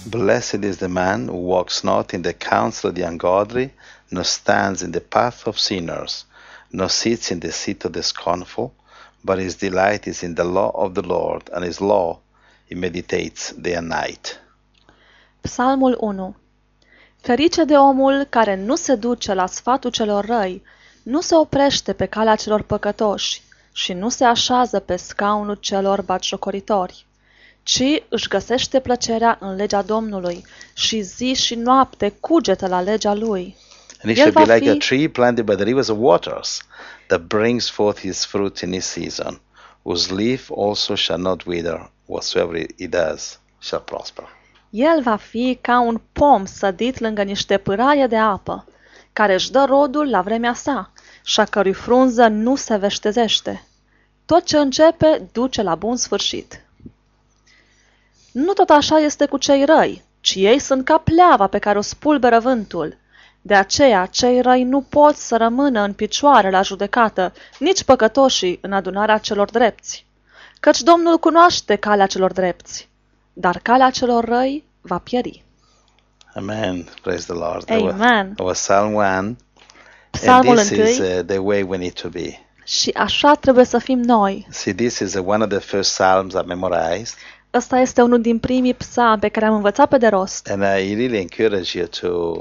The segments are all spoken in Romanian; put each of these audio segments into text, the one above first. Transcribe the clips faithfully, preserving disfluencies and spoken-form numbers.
Blessed is the man who walks not in the counsel of the ungodly, nor stands in the path of sinners, nor sits in the seat of the scornful, but his delight is in the law of the Lord, and his law he meditates day and night. Psalmul unu. Ferice de omul care nu se duce la sfatul celor răi, nu se oprește pe calea celor păcătoși și nu se așează pe scaunul celor batjocoritori, ci își găsește plăcerea în legea Domnului și zi și noapte cugetă la legea lui. And he El shall be va like a fi tree planted by the rivers of waters, that brings forth his fruit in his season, whose leaf also shall not wither, whatsoever he does shall prosper. El va fi ca un pom sădit lângă niște pâraie de apă, care își dă rodul la vremea sa și a cărui frunză nu se veștezește. Tot ce începe duce la bun sfârșit. Nu tot așa este cu cei răi, ci ei sunt ca pleava pe care o spulberă vântul. De aceea, cei răi nu pot să rămână în picioare la judecată, nici păcătoșii în adunarea celor drepți. Căci Domnul cunoaște calea celor drepți, dar calea celor răi va pieri. Amen. Praise the Lord. Amen. Our Psalm one. And Psalmul this is întâi. uh, the way we need to be. Și așa trebuie să fim noi. See, this is uh, one of the first Psalms I memorized. Ăsta este unul din primii psalmi pe care am învățat pe de rost. And I really encourage you to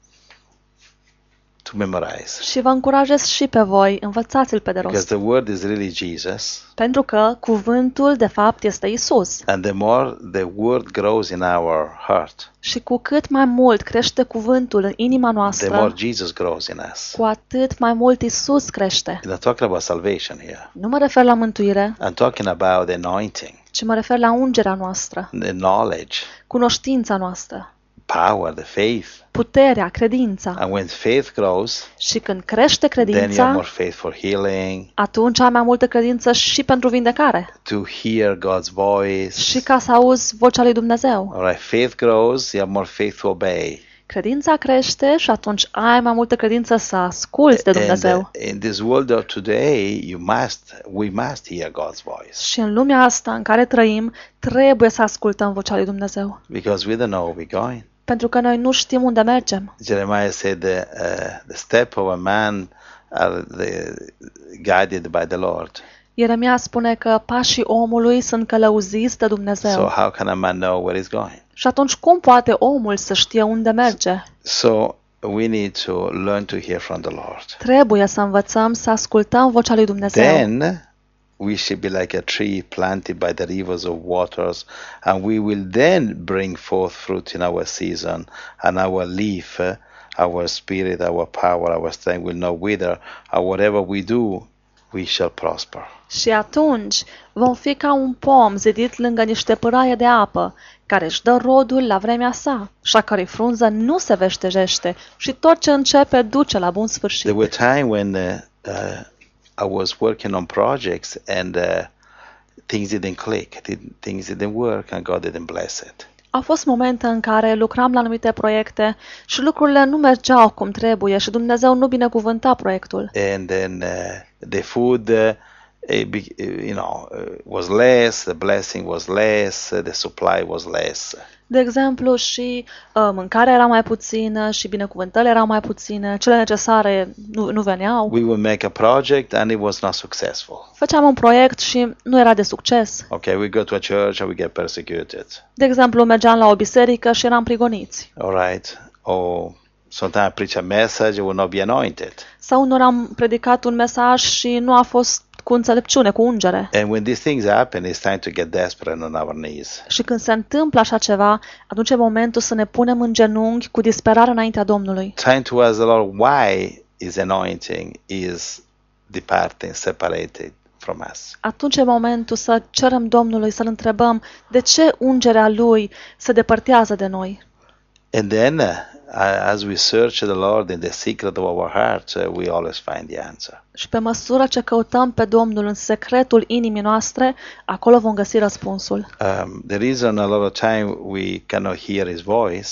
to memorize. Și vă încurajez și pe voi, învățați-l pe de Because rost. the word is really Jesus. Pentru că cuvântul, de fapt, este Isus. And the more the word grows in our heart, Și cu cât mai mult crește cuvântul în inima the more noastră, Jesus grows in us. cu atât mai mult Isus crește. I'm not talking about salvation here. Nu mă refer la mântuire, I'm talking about the anointing, ci mă refer la ungerea noastră, the knowledge, cunoștința noastră, power, the faith. puterea, credința. And when faith grows, Și când crește then you have credința, more faith for healing, atunci ai mai multă credință și pentru vindecare. to hear God's voice. Și ca să auzi vocea lui Dumnezeu. All right, faith grows, you have more faith to obey. Credința crește și atunci ai mai multă credință să asculți de And uh, Dumnezeu. in this world of today, you must, we must hear God's voice, Și în lumea asta în care trăim, trebuie să ascultăm vocea lui Dumnezeu. because we don't know where we're going. Pentru că noi nu știm unde mergem. Jeremiah said the, uh, the step of a man are the, guided by the Lord. Ieremia spune că pașii omului sunt călăuziți de So Dumnezeu. how can a man know where he's going? Și atunci cum poate omul să știe unde merge? So we need to learn to hear from the Lord. Trebuie să învățăm să ascultăm vocea lui Dumnezeu. Then we should be like a tree planted by the rivers of waters, and we will then bring forth fruit in our season, and our leaf, uh, our spirit, our power, our strength will not wither, and whatever we do, we shall prosper. Și atunci vom fi ca un pom zidit lângă niște pâraie de apă, care își dă rodul la vremea sa, și a cărei frunză nu se veștejește, și tot ce începe duce la bun sfârșit. There were times when uh, uh, I was working on projects and uh, things didn't click, didn't, things didn't work, and God didn't bless it. Au fost momente în care lucram la anumite proiecte și lucrurile nu mergeau cum trebuie și Dumnezeu nu binecuvânta proiectul. And then uh, the food, uh, it be, you know, uh, was less, the blessing was less, uh, the supply was less. De exemplu, și uh, mâncarea era mai puțină și binecuvântările erau mai puține, cele necesare nu, nu veneau. We would make a project and it was not successful. Făceam un proiect și nu era de succes. Okay, we go to a church and we get persecuted. De exemplu, mergeam la o biserică și eram prigoniți. All right. Or sometimes I preach a message, it will not be anointed. Sau unor am predicat un mesaj și nu a fost cu înțelepciune, cu ungere. And when these things happen, it's time to get desperate on our knees. Și când se întâmplă așa ceva, atunci e momentul să ne punem în genunchi cu disperare înaintea Domnului. Time to ask the Lord why his anointing is departing, separated from us. Atunci e momentul să cerem Domnului, să-L întrebăm de ce ungerea Lui se depărtează de noi. And then, uh, as we search the Lord in the secret of our hearts, uh, we always find the answer. Și pe măsură ce căutăm pe Domnul în secretul inimii noastre, acolo vom găsi răspunsul. Um, the reason a lot of time we cannot hear his voice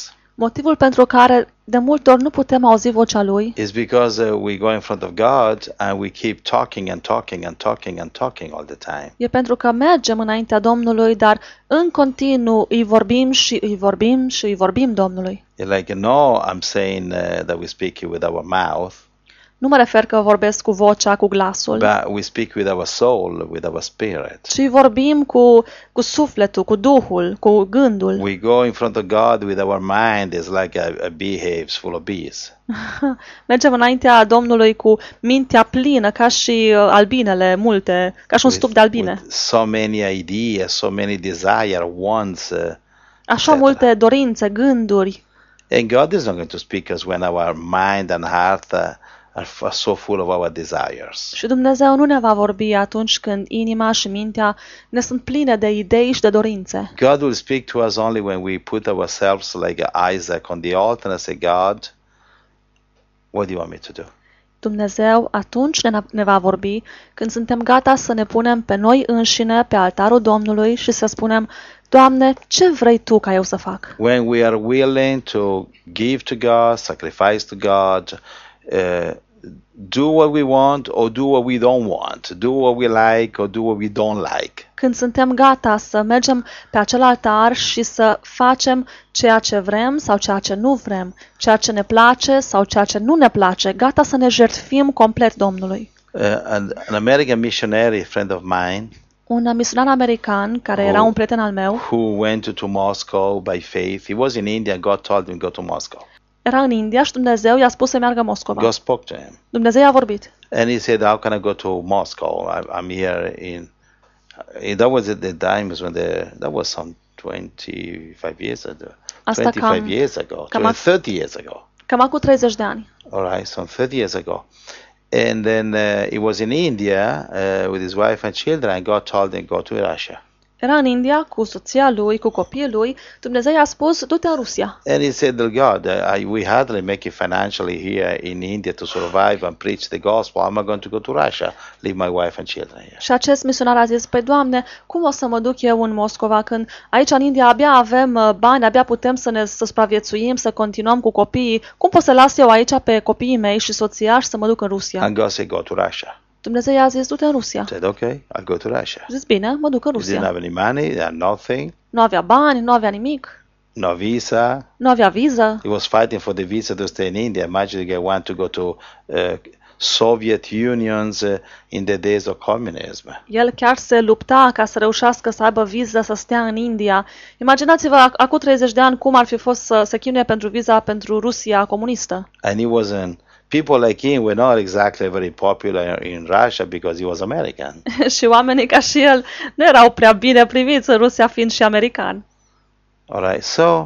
Motivul pentru care de multe ori nu putem auzi vocea Lui is because uh, we go in front of God and we keep talking and talking and talking and talking all the time. e pentru că mergem înaintea Domnului, dar în continuu îi vorbim și îi vorbim și îi vorbim Domnului. Like, no, I'm saying uh, that we speak with our mouth, Nu mă refer că vorbesc cu vocea, cu glasul, but we speak with our soul, with our spirit. ci vorbim cu, cu sufletul, cu Duhul, cu gândul. We go in front of God with our mind is like a, a beehives full of bees. Mergem înaintea Domnului cu mintea plină, ca și uh, albinele, multe, ca și un stup de albine. With so many ideas, so many desire, wants. Uh, Așa et cetera. multe dorințe, gânduri. And God is not going to speak us when our mind and heart uh, are, f- are so full of our desires. Și Dumnezeu nu ne va vorbi atunci când inima și mintea ne sunt pline de idei și de dorințe. God will speak to us only when we put ourselves like Isaac on the altar and say, God, what do you want me to do? Dumnezeu atunci ne, ne va vorbi când suntem gata să ne punem pe noi înșine pe altarul Domnului și să spunem, Doamne, ce vrei Tu ca eu să fac? When we are willing to give to God, sacrifice to God, uh, do what we want or do what we don't want, do what we like or do what we don't like. Când suntem gata să mergem pe acel altar și să facem ceea ce vrem sau ceea ce nu vrem, ceea ce ne place sau ceea ce nu ne place, gata să ne jertfim complet Domnului. Uh, an, an American missionary friend of mine Un misionar american, care era un prieten al meu, who went to, to Moscow by faith, he was in India and God told him go to Moscow. era în India și Dumnezeu i-a spus să meargă în Moscova. God spoke to him. Dumnezeu i-a vorbit. And he said, how can I go to Moscow? I, I'm here in, uh, that was at the times when the, that was some twenty-five years ago. Asta twenty-five cam- years ago, cam twenty, ac- thirty years ago. Cam acum treizeci de ani. All right, some thirty years ago. And then uh, he was in India uh, with his wife and children, and God told him, go to Russia. Era în India cu soția lui, cu copiii lui. Dumnezeu i-a spus, du-te în Rusia. And he said, "Well, God, uh, I, we hardly make it financially here in India to survive and preach the gospel. I'm not going to go to Russia, leave my wife and children here." Și acest misionar a zis, păi Doamne, cum o să mă duc eu în Moscova când aici în India abia avem uh, bani, abia putem să ne să supraviețuim, să continuăm cu copiii. Cum pot să las eu aici pe copiii mei și soția și să mă duc în Rusia? And God said, go to Russia. Dumnezeu i-a zis, du-te în Rusia. I said, okay, I'll go to Russia. A zis, bine, mă duc în He didn't Rusia. have any money, and nothing, Nu avea bani, nu avea nimic, no visa. nu avea viză. He was fighting for the visa to stay in India. Imagine they want to go to uh, Soviet Unions uh, in the days of communism. El chiar se lupta ca să reușească să aibă viză să stea în India. Imaginați-vă, ac- acum treizeci de ani, cum ar fi fost să se chinuie pentru viza pentru Rusia comunistă. And he wasn't, people like him were not exactly very popular in Russia because he was American. Și oamenii ca și el nu erau prea bine priviți în Rusia fiind și american. All right, so,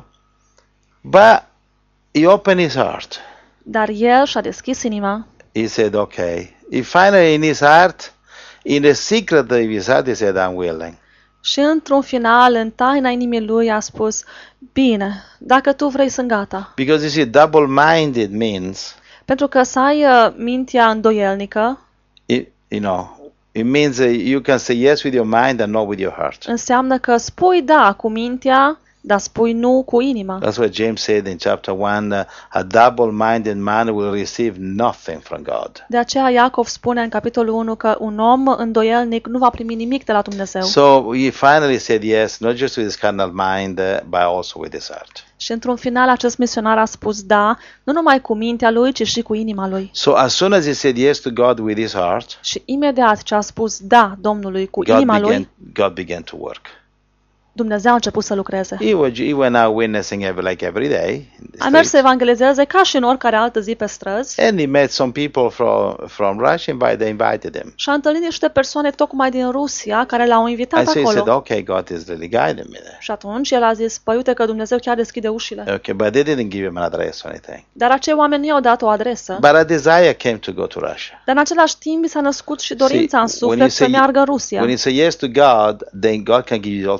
but he opened his heart. Dar el și-a deschis inima He said, okay. He finally, in his heart, in the secret of his heart, he said, I'm willing. și într-un final, în taina inimii lui, a spus, bine, dacă tu vrei, sunt gata. Because you see, double-minded means, Pentru că să ai uh, mintea îndoielnică it, you know, it means that you can say yes with your mind and not with your heart. înseamnă că spui da cu mintea, dar spui nu cu inima. That's what James said in chapter one, uh, a double-minded man will receive nothing from God. De aceea Iacov spune în capitolul unu că un om îndoielnic nu va primi nimic de la Dumnezeu. So he finally said yes, not just with his carnal mind, uh, but also with his heart. Și într-un final acest misionar a spus da, nu numai cu mintea lui, ci și cu inima lui. So as soon as he said yes to God with his heart, Și imediat ce a spus da Domnului cu God inima lui, began, God began to work. Dumnezeu a început să lucreze. He, was, he went out witnessing every, like every day. in the A mers să streets. evangelizeze ca și în oricare altă zi pe străzi And he met some people from, from Russia, and they invited him. și a întâlnit niște persoane tocmai din Rusia care l-au invitat And so he said, acolo. okay, God is really guiding me there. Și atunci el a zis, păi uite că Dumnezeu chiar deschide ușile. Okay, but they didn't give him an address or anything. Dar acei oameni nu i-au dat o adresă. But a desire came to go to Russia. Dar în același timp mi s-a născut și dorința în See, when you suflet să say- meargă în Rusia. When you say yes to God, then God can give you also the desire.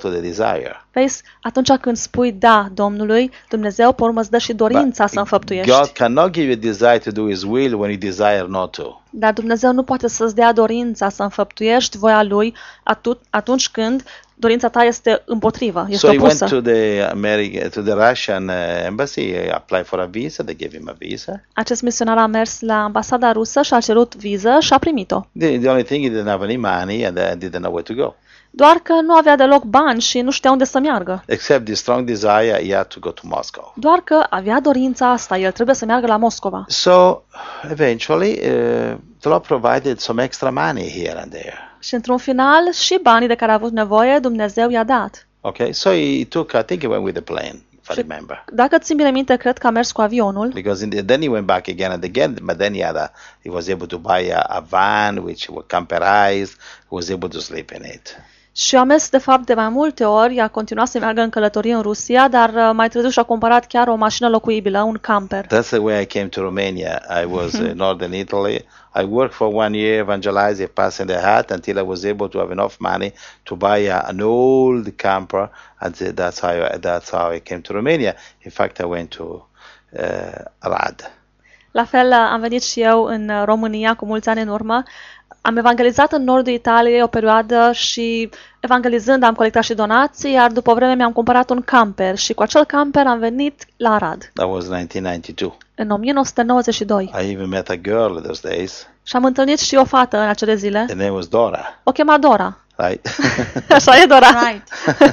desire. Vezi, atunci când spui da Domnului, Dumnezeu pe urmă îți dă și dorința să înfăptuiești. God cannot give you a desire to do His will when you desire not to. Dar Dumnezeu nu poate să-ți dea dorința să înfăptuiești voia Lui atu- atunci când dorința ta este împotrivă, este So he went opusă. to the American, to the Russian uh, embassy, he applied for a visa, they gave him a visa. Acest misionar a mers la ambasada rusă și a cerut viză și a primit-o. The, the only thing, he didn't have any money and uh, didn't know where to go. Doar că nu avea deloc bani și nu știa unde să meargă. Except the strong desire, he had to go to Moscow. Doar că avea dorința asta, el trebuie să meargă la Moscova. So eventually, uh, the Lord provided some extra money here and there. Și într-un final, și banii de care a avut nevoie, Dumnezeu i-a dat. Okay, so he took, I think he went with the plane, if I remember. Dacă țin bine minte, cred că a mers cu avionul. Because in the, then he went back again and again, but then he had a, he was able to buy a, a van which was camperized, he was able to sleep in it. Și a mers, de fapt, de mai multe ori, a continuat să meargă în călătorie în Rusia, dar uh, mai târziu și-a cumpărat chiar o mașină locuibilă, un camper. That's the way I came to Romania. I was in northern Italy. I worked for one year evangelizing, passing the hat until I was able to have enough money to buy a, an old camper, and that's how I, that's how I came to Romania. In fact, I went to uh, Arad. La fel, uh, am venit și eu în uh, România cu mulți ani în urmă. Am evangelizat în nordul Italiei o perioadă și evangelizând am colectat și donații, iar după vreme mi-am cumpărat un camper și cu acel camper am venit la Arad. That was nineteen ninety-two. În o mie nouă sute nouăzeci și doi. I even met a girl in those days. Și am întâlnit și o fată în acele zile. The name was Dora. O chema Dora. Right? Așa e, Dora. Right.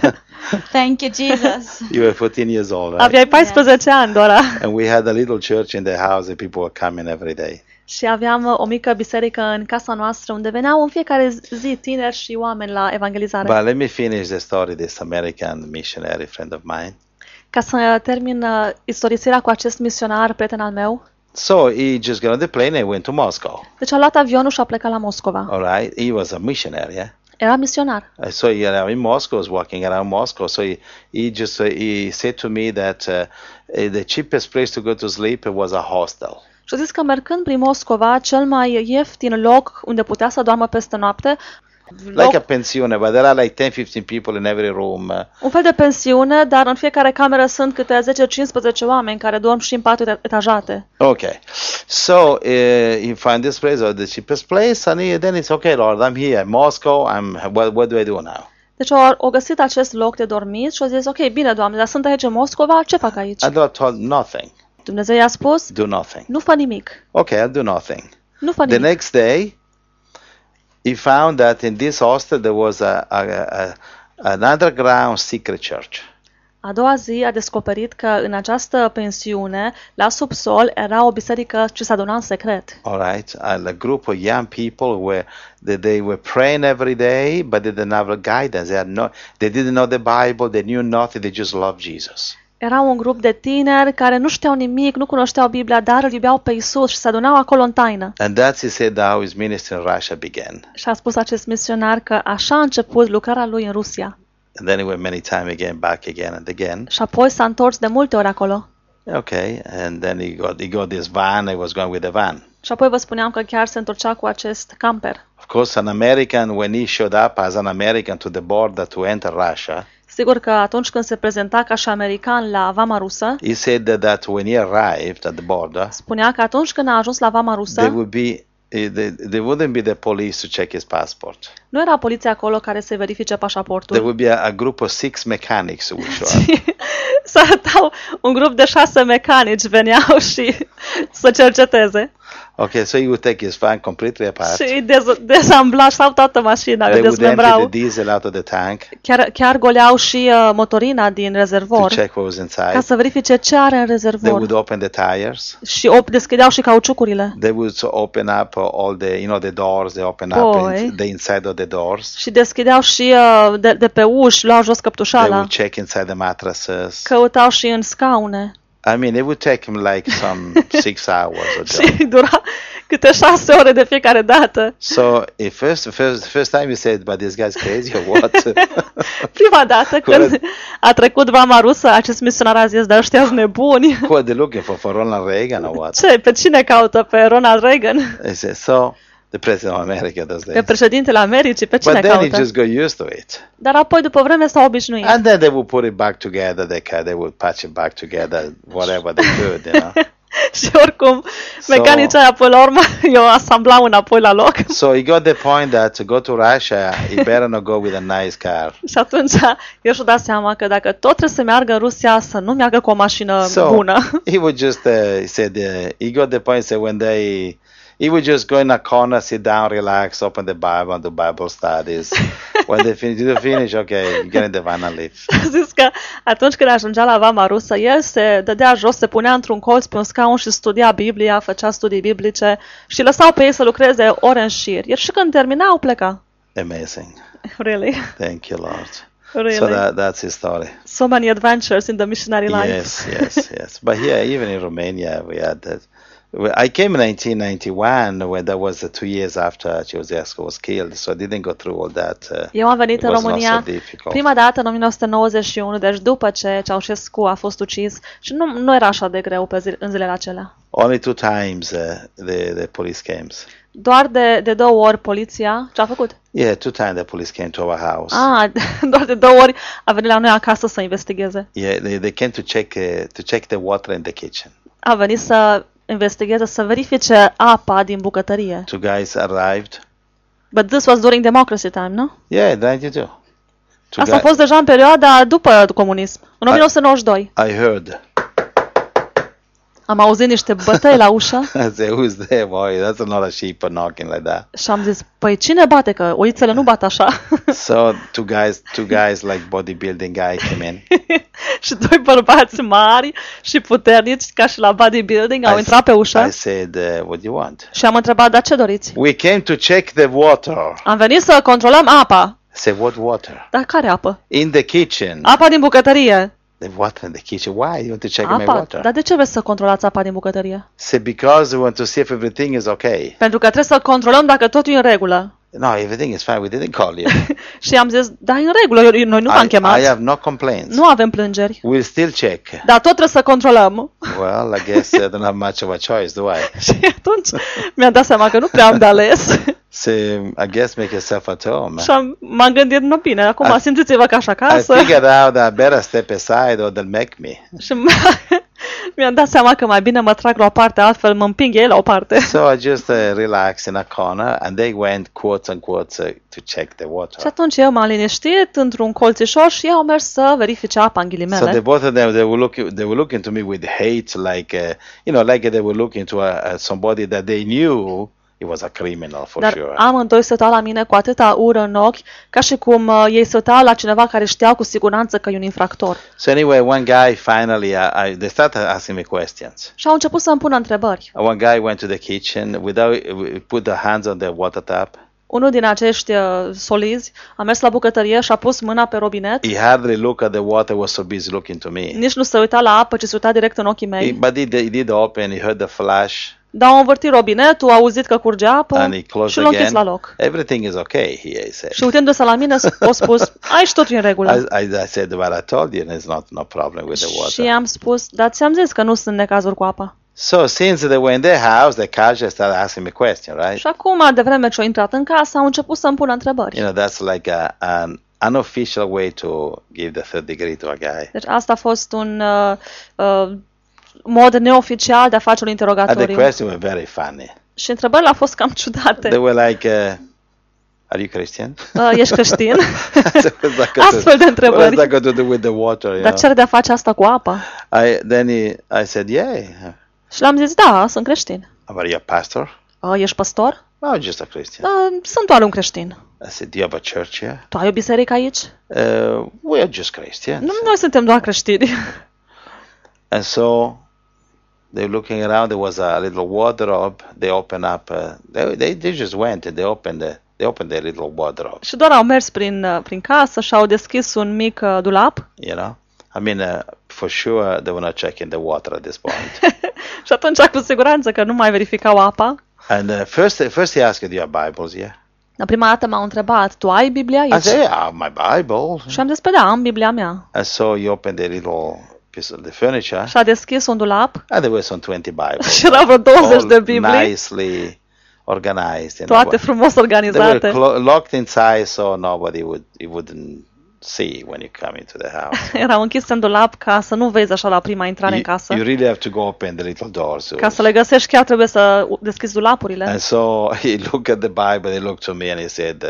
Thank you, Jesus. You were fourteen years old, right? Aveai paisprezece ani, Dora. And we had a little church in the house and people were coming every day. Și aveam uh, o mică biserică în casa noastră unde veneau în fiecare zi tineri și oameni la evangelizare. But let me finish the story, this American missionary friend of mine. Ca să termin uh, istorisirea cu acest misionar, prieten al meu. So he just got on the plane and went to Moscow. Deci a luat avionul și a plecat la Moscova. All right, he was a missionary, yeah. Era misionar. Uh, So you know, in Moscow, I was walking around Moscow. So he, he just uh, he said to me that uh, uh, the cheapest place to go to sleep was a hostel. Și a zis că mergând prin Moscova, cel mai ieftin loc unde putea să doarmă peste noapte, loc, Like a pensione, but there are like ten, fifteen people in every room. Uh, un fel de pensiune, dar în fiecare cameră sunt câte zece cincisprezece oameni care dorm și în patru etajate. okay, so uh, he find this place, or the cheapest place, and he, then it's okay, Lord, I'm here, Moscow. I'm what, what do I do now? Deci au, au găsit acest loc de dormit și au zis, ok, bine, Doamne, dar sunt aici în Moscova, ce fac aici? And the Lord told nothing. Dumnezeu i-a spus, Do nothing. nu fă nimic, Okay, I'll do nothing. nu fă The nimic. next day, he found that in this hostel there was a, a, a an underground secret church. A doua zi a descoperit că în această pensiune, la subsol, era o biserică ce se aduna în secret. All right, and a group of young people were they, they were praying every day, but they didn't have a guidance. They had no, they didn't know the Bible. They knew nothing. They just loved Jesus. Era un grup de tineri care nu știau nimic, nu cunoșteau Biblia, dar îl iubeau pe Isus și se adunau acolo în taină. And that's he said how his ministry in Russia began. Și a spus acest misionar că așa a început lucrarea lui în Rusia. And then he went many times again, back again and again. Și apoi s-a întors de multe ori acolo. Okay, and then he got he got this van. He was going with the van. Și apoi vă spuneam că chiar se întorcea cu acest camper. Of course, an American, when he showed up as an American to the border to enter Russia, Sigur că atunci când se prezenta ca și american la vama rusă, he said that, that when he arrived at the border, spunea că atunci când a ajuns la vama there rusă, would be eh, there, there wouldn't be the police to check his passport. nu era poliția acolo care să verifice There pașaportul. would be a, a group of six mechanics who would show up. Să arătau un grup de șase mecanici veneau și să cerceteze. Okay, so he would take his van completely apart. Și îi dez- dezambla sau toată mașina, They îi would empty the dezmembrau. diesel out of the tank Chiar, chiar goleau și uh, motorina din to rezervor check what was ca inside. să verifice ce are în They rezervor. would open the tires. Și op- deschideau și cauciucurile. They would open up uh, all the, you know, the doors. They open up Poi. in, the inside of the doors. Și deschideau și uh, de, de pe uși, luau jos They căptușala. would check inside the mattresses. Căutau și în scaune. I mean, it would take him like some six hours or so. Și dura câte șase ore de fiecare dată. So, if first, first, first time he said, "But this guy's crazy or what?" Prima dată când Corect. a trecut vama rusă, acest misionar a zis, dar ăștia sunt nebuni. What they looking for? For Ronald Reagan or what? Ce, pe cine caută? Pe Ronald Reagan? He said, so The president of America does Pe this. președintele Americii, pe cine But then he caută? just got used to it. Dar apoi, după vreme, s-au obișnuit. And then they would put it back together. They ca- they would patch it back together, whatever they could, you know. Și oricum, mecanicii aia, până la urmă, eu asamblau înapoi la loc. So he got the point that to go to Russia, he better not go with a nice car. Și atunci, eu și-o dat seama că dacă tot trebuie să meargă în Rusia, să nu meargă cu o mașină So bună. he would just uh, he said uh, he got the point. Said when they he would just go in a corner, sit down, relax, open the Bible, and do Bible studies. When they finish, do they finish? Okay, you get in the van and leave. A zis că atunci când ajungea la vama rusă, el se dădea jos, se punea într-un colț pe un scaun și studia Biblia, făcea studii biblice și lăsau pe ei să lucreze ore în șir. Iar și când terminau, pleca. Amazing. Really? Thank you, Lord. Really? So that that's his story. So many adventures in the missionary life. Yes, yes, yes. But here, even in Romania, we had that. I came in nineteen ninety-one, when that was uh, two years after Ceausescu was killed, so I didn't go through all that. Uh, Eu am venit it în was not România so difficult. prima dată în o mie nouă sute nouăzeci și unu, deci după ce Ceaușescu a fost ucis și nu, nu era așa de greu pe zi, în zilele acelea. Only two times uh, the the police came. Doar de, de două ori poliția, ce a făcut? Yeah, two times the police came to our house. Ah, doar de două ori a venit la noi acasă să investigheze. Yeah, they, they came to check uh, to check the water in the kitchen. A venit să investigheze, să verifice apa din bucătărie. Two guys arrived. But this was during democracy time, nu? Yeah, ninety-two. Two Asta a guy- fost deja în perioada după comunism, în o mie nouă sute nouăzeci și doi. I heard. Am auzit niște bătăi la ușă I said, "Who's there, boy? That's not a sheep knocking like that." și am zis, păi cine bate, că oițele nu bat așa. So two guys, two guys like bodybuilding guy came in. Și doi bărbați mari și puternici, ca și la bodybuilding, au I intrat pe s- ușă I said, uh, "What do you want?" și am întrebat, dar ce doriți? We came to check the water. Am venit să controlăm apa. I said, "What water?" Dar care apă? In the kitchen. Apa din bucătărie. The water in the kitchen. Why? You want to check my Apa? water? Dar de ce vreți să controlați apa din bucătărie? Say because we want to see if everything is okay. Pentru că trebuie să controlăm dacă totul e în regulă. No, everything is fine. We didn't call you. Și am zis, da, e în regulă, eu- noi nu v-am I, chemat. I have no complaints. Nu avem plângeri. We'll still check. Dar tot trebuie să controlăm. Well, I guess I don't have much of a choice, do I? Și atunci mi-am dat seama că nu prea am de ales. So I guess make yourself at home. Și am, m-am gândit, nu bine, acum I- simțiți-vă ca și I acasă. figured out that I better step aside or they'll make me. Și mi-am dat seama că mai bine mă trag la o parte, altfel mă împing ei la o parte. So I just uh, relaxed in a corner and they went quotes and quotes uh, to check the Și water. atunci eu m-am liniștit într-un colțișor și ei au mers să verifice apa în So the ghilimele. both of them, they were looking, they were looking to me with hate, like, uh, you know, like they were looking to uh, uh, somebody that they knew he was a criminal for Dar sure. amândoi se uitau la mine cu atâta ură în ochi, ca și cum uh, ei se uitau la cineva care știau cu siguranță că e un infractor. So anyway, one guy finally, uh, I, they started asking me questions. Și au început să-mi pună întrebări. One guy went to the kitchen without put the hands on the water tap. Unul din acești uh, solizi a mers la bucătărie și a pus mâna pe robinet. He hardly looked at the water; was so busy looking to me. Nici nu se uita la apă, ci se uita direct în ochii He, mei. but he, he did open. He heard the flash, Dar au învârtit robinetul, au auzit că curge apă and he și closed l-au închis again. la loc. Everything is okay, he said. Și uitându-se la mine, au spus, aici totul e în regulă. I, I, I said, "But I told you, there's not no problem with the Și water." am spus, dar ți-am zis că nu sunt necazuri cu apa. So since they were in their house, the cashier started asking me questions, right? Și acum, de vreme ce au intrat în casă, au început să-mi pună întrebări. You know, that's like a, an unofficial way to give the third degree to a guy. Deci asta a fost un uh, uh, mod neoficial de a face un And the interogatoriu. questions were very funny. Și întrebările au fost cam They ciudate. were like, uh, "Are you Christian?" Uh, ești creștin? So what's that got to- Astfel de What întrebări. has that got to do with the water? You Dar ce know? are de a face asta cu apa? I then he, I said, "Yeah." Și le-am zis, da, sunt creștin. Are you a pastor? Uh, ești păstor? No, just a Christian. Da, sunt doar un creștin. I said, "Do you have a church here?" Tu ai o biserică aici? Uh, we're just Christians. Nu, noi suntem doar creștini. And so they were looking around. There was a little wardrobe. They opened up. Uh, they, they they just went and they opened the they opened their little wardrobe. Și doar au mers prin, uh, prin casă și au deschis un mic uh, dulap. You know, I mean, uh, for sure they were not checking the water at this point. Și atunci, cu siguranță că nu mai verificau apa. And uh, first, first he asked, "Do you have Bibles here?" La prima dată m-au întrebat, tu ai Biblia I aici? said, "Yeah, I have my Bible." Și am zis, pe da, am Biblia mea. And so he opened the little piece of the furniture, Și a deschis un dulap and there were some twenty Bibles, și erau vreo douăzeci de all Biblii, nicely organized. You toate know. frumos They were organizate. clo- locked inside, so nobody would it wouldn't see when you come into the house. Erau închise în dulap ca să nu vezi așa la prima intrare în You, casă. you really have to go open the little doors. Ca să le găsești chiar trebuie să deschizi dulapurile. And so he looked at the Bible, he looked to me and he said, uh,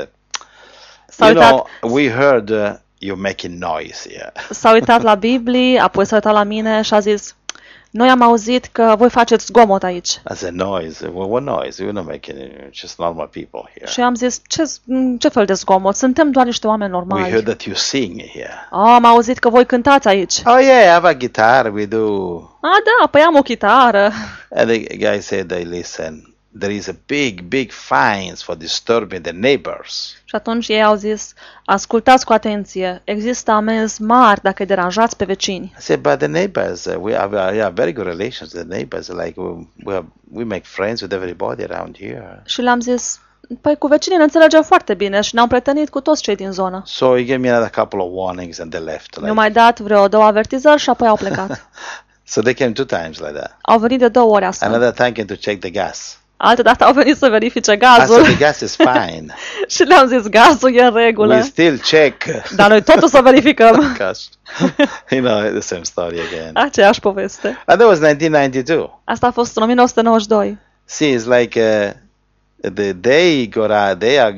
S-a you uitat, know, we heard uh, you're making noise here. s-a uitat la Biblie, apoi s-a uitat la mine și a zis, noi am auzit că voi faceți zgomot aici. I said, noise? Well, what noise? We're not making it, just normal people here. Și am zis, ce, ce fel de zgomot? Suntem doar niște oameni We heard normali. that you sing here. Oh, am auzit că voi cântați aici. Oh yeah, I have a guitar, we do. A, da, păi am o chitară. And the guy said, hey, listen, there is a big, big fines for disturbing the neighbors. Și atunci ei au zis, ascultați cu atenție, există amenzi mari dacă îi deranjați pe vecini. I said, but the neighbors, uh, we have, uh, yeah, very good relations with the neighbors. Like we, we, have, we make friends with everybody around here. Și le-am zis, păi cu vecinii ne înțelegem foarte bine și ne-am prietenit cu toți cei din zonă. So he gave me another couple of warnings and they left. Mi-au Like. mai dat vreo două avertizări și apoi au plecat. So they came two times like that. Au venit de două ori astfel. Another time came to check the gas. Altă dată au venit să verifice I gazul said, the gas is fine. și le-am zis, gazul e în regulă. We still check. Dar noi totul să verificăm. Gosh. You know, the same story again. Aceeași poveste. And that was nineteen ninety-two. Asta a fost în nouăsprezece nouăzeci și doi. See, it's like uh, the, they got out, they are,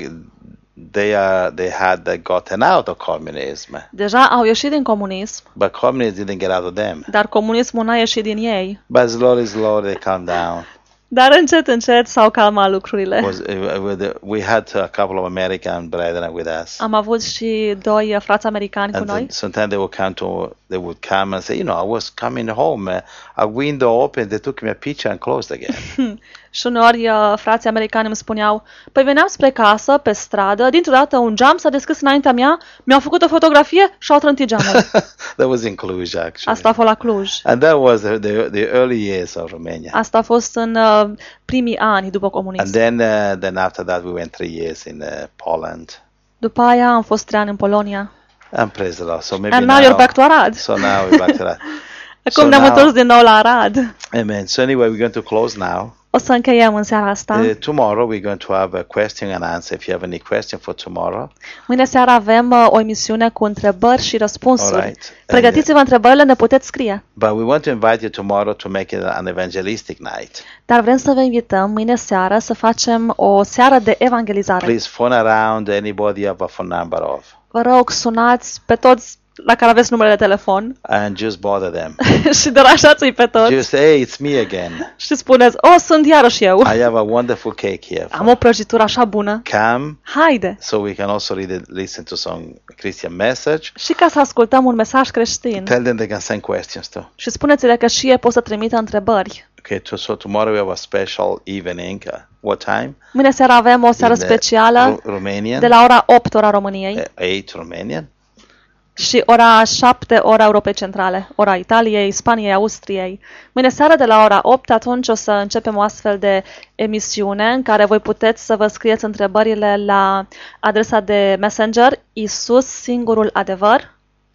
they are, they had uh, gotten out of communism, Deja au ieșit din comunism, but communism didn't get out of them. dar comunismul n-a ieșit din ei. But slowly, slowly, they calmed down. Dar încet, încet s-au calmat lucrurile. Was uh, with the, we had a couple of American brethren with us, Am avut și doi frați americani cu and noi then sometimes they would come to, they would come and say, you know, I was coming home, uh, a window opened, they took me a picture and closed again. și uneori uh, frații americani îmi spuneau, păi veneam spre casă, pe stradă, dintr-o dată un geam s-a deschis înaintea mea, mi-au făcut o fotografie și au trântit geamul. That was in Cluj, actually. Asta a fost la Cluj. And that was the, the, the early years of Romania. Asta a fost în uh, primii ani după And comunism. then, uh, then after that, we went three years in uh, Poland. După aia am fost trei ani în Polonia. And praise the Lord. So maybe And now now, you're back to Arad. so now we're back to that. Acum So ne-am now- întors din nou la Arad. Amen. So anyway, we're going to close now. O să încheiem în seara asta. Uh, tomorrow we're going to have a question and answer. If you have any question for tomorrow, Mâine seara avem uh, o emisiune cu întrebări și răspunsuri. Alright. Pregătiți-vă întrebările, ne puteți scrie. but we want to invite you tomorrow to make it an evangelistic night. Dar vrem să vă invităm mâine seară să facem o seară de evangelizare. Please phone around anybody you have a phone number of, Vă rog, sunați pe toți la care aveți numele de telefon and just bother them. și deranjați-i pe toți Just hey, it's me again. și spuneți, o, sunt iarăși eu. I have a wonderful cake here. Am o prăjitură așa bună. Come, Haide! so we can also read it, listen to some Christian message. Și ca să ascultăm un mesaj creștin. Tell them they can send questions too. Și spuneți-le că și ei pot să trimită întrebări. Okay, so, so tomorrow we have a special evening. Uh, what time? Mâine seara avem o seară In, uh, specială Ru- Romanian. de la ora opt, ora României, uh, eight Romanian. și ora șapte, ora Europei Centrale, ora Italiei, Spaniei, Austriei. Mâine seara de la ora opt, atunci o să începem o astfel de emisiune în care voi puteți să vă scrieți întrebările la adresa de Messenger Isus, singurul adevăr.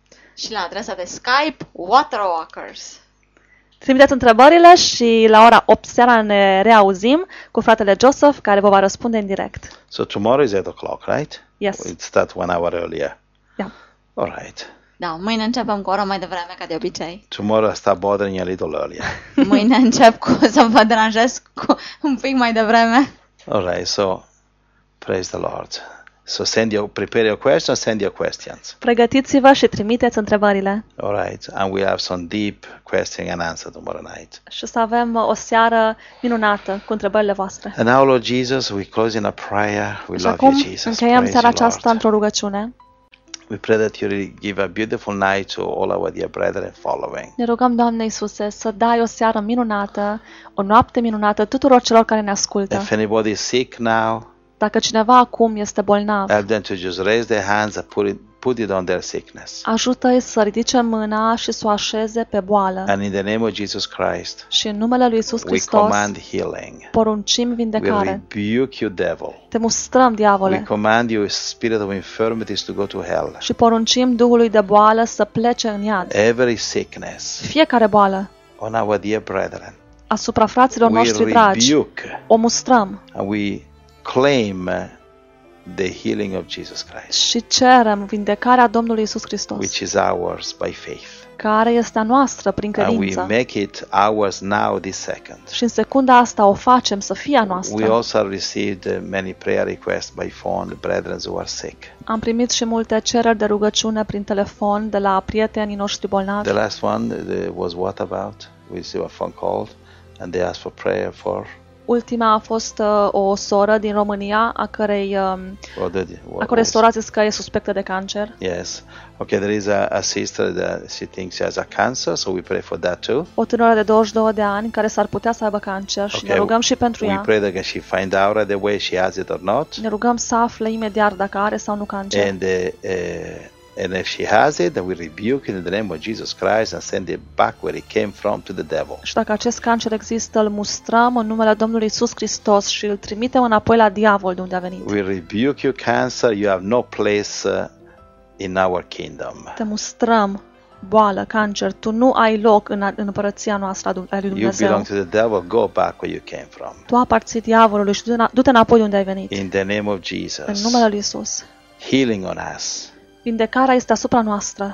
Și la adresa de Skype, Waterwalkers. Trimiteți întrebările și la ora opt seara ne reauzim cu fratele Joseph, care vă va răspunde în direct. So tomorrow is eight o'clock, right? Yes. It start one hour earlier. Yeah. All right. Da, mâine începem cu o oră mai devreme, ca de obicei. Tomorrow I start bothering you a little earlier. Mâine încep cu să vă deranjez cu un pic mai devreme. All right. So praise the Lord. So send your prepare your questions. Send your questions. Pregătiți-vă și trimiteți întrebările. All right. And we have some deep question and answer tomorrow night. Și să avem o seară minunată cu întrebările voastre. And now, Lord Jesus, we close in a prayer. We Și love you, acum Jesus. încheiem Praise seara you, aceasta Lord. într-o rugăciune. We pray that you will give a beautiful night to all our dear brethren following. Ne rugăm, Doamne Iisuse, să dai o seară minunată, o noapte minunată tuturor celor care ne ascultă. If anybody is sick now, Dacă cineva acum este bolnav, help them to just raise their hands and put it, put it on their sickness. ajută-i să ridice mâna și să o așeze pe boală. And in the name of Jesus Christ, Și în numele lui Iisus we Hristos command healing. poruncim We vindecare. rebuke you, devil. Te mustrăm, We diavole, command you, spirit of infirmities, to go to hell. și poruncim Duhului de boală să plece în iad. Every sickness Fiecare boală on our dear brethren, asupra fraților we noștri dragi, rebuke o mustrăm and we claim uh, the healing of Jesus Christ, și cerem vindecarea Domnului Iisus Hristos, which is ours by faith. care este a noastră prin And we credință. make it ours now this second. Și în secunda asta o facem să fie a We noastră. also have received uh, many prayer requests by phone, the brethren who are sick. Am primit și multe cereri de rugăciune prin telefon de la prietenii noștri bolnavi. The last one uh, was what about? We received a phone call and they asked for prayer for Ultima a fost uh, o soră din România, a cărei, um, what did what a cărei was- soră a zis că e suspectă de cancer. Yes. Okay, there is a, a sister that she thinks she has a cancer, so we pray for that too. O tânără de douăzeci și doi de ani care s-ar putea să aibă cancer și ne rugăm și pentru we ea. pray that she find out right away she has it or not. Ne rugăm să afle imediat dacă are sau nu cancer. And uh, uh, and if she has it, then we rebuke it in the name of Jesus Christ and send it back where it came from to the devil. Și dacă acest cancer există, îl mustrăm în numele Domnului Iisus Hristos și îl trimitem înapoi la diavol de unde a venit. We rebuke you, cancer. You have no place uh, in our kingdom. Te mustrăm, boală, cancer, tu nu ai loc în, în împărăția noastră a lui You Dumnezeu. belong to the devil. Go back where you came from. Tu aparții diavolului și du-te, du-te înapoi de unde ai venit. In the name of În Jesus. numele lui Iisus. Healing on us Vindecarea este asupra noastră,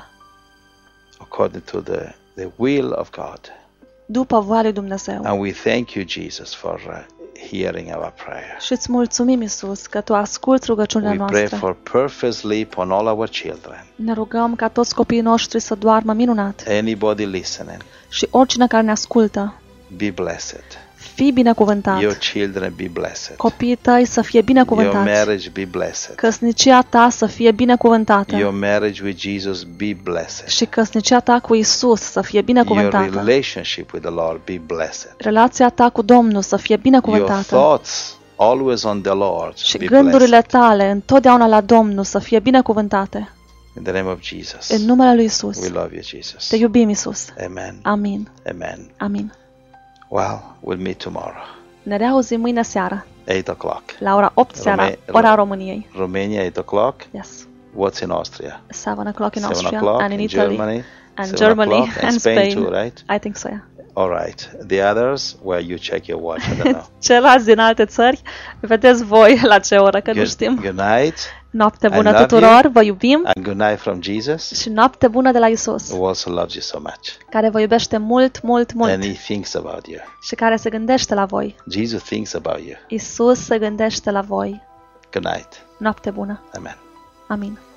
according to the, the will of God. după voia lui Dumnezeu. And we thank you, Jesus, for uh, hearing our prayer. Și îți mulțumim, Iisus, că tu asculți rugăciunile We pray noastre. for perfect sleep on all our children. Ne rugăm ca toți copiii noștri să doarmă minunat. Anybody listening, Și oricine care ne ascultă, be blessed. fii binecuvântat. Your children be blessed. Copiii tăi să fie Your binecuvântați. marriage be blessed. Căsnicia ta să fie binecuvântată. Your marriage with Jesus be blessed. Și căsnicia ta cu Isus să fie Your binecuvântată. relationship with the Lord be blessed. Relația ta cu Domnul să fie Your binecuvântată. thoughts always on the Lord Și be gândurile blessed. tale întotdeauna la Domnul să fie binecuvântate. In the name of Jesus. În numele lui Isus. We love you, Jesus. Te iubim, Isus. Amen. Amin. Amen. Amin. Well, we'll meet tomorrow, Ne reauzim mâine seară, eight o'clock. la ora opt seara, Rome- ora României. Romania, eight o'clock. Yes. What's in Austria? seven o'clock in Seven Austria o'clock and in in Italy Germany. and seven Germany o'clock, and and Spain Spain. too, right? I think so, yeah. All right. The others, well, you check your watch. I don't know. Ceilalți din alte țări, vedeți voi la ce oră, că nu Good, știm. good night, Noapte I bună love tuturor, you. vă iubim and good night from Jesus, și noapte bună de la Isus, who also loves you so much, care vă iubește mult, mult, mult and He thinks about you. și care se gândește la voi. Jesus thinks about you. Isus se gândește la voi. Good night. Noapte bună. Amen. Amin.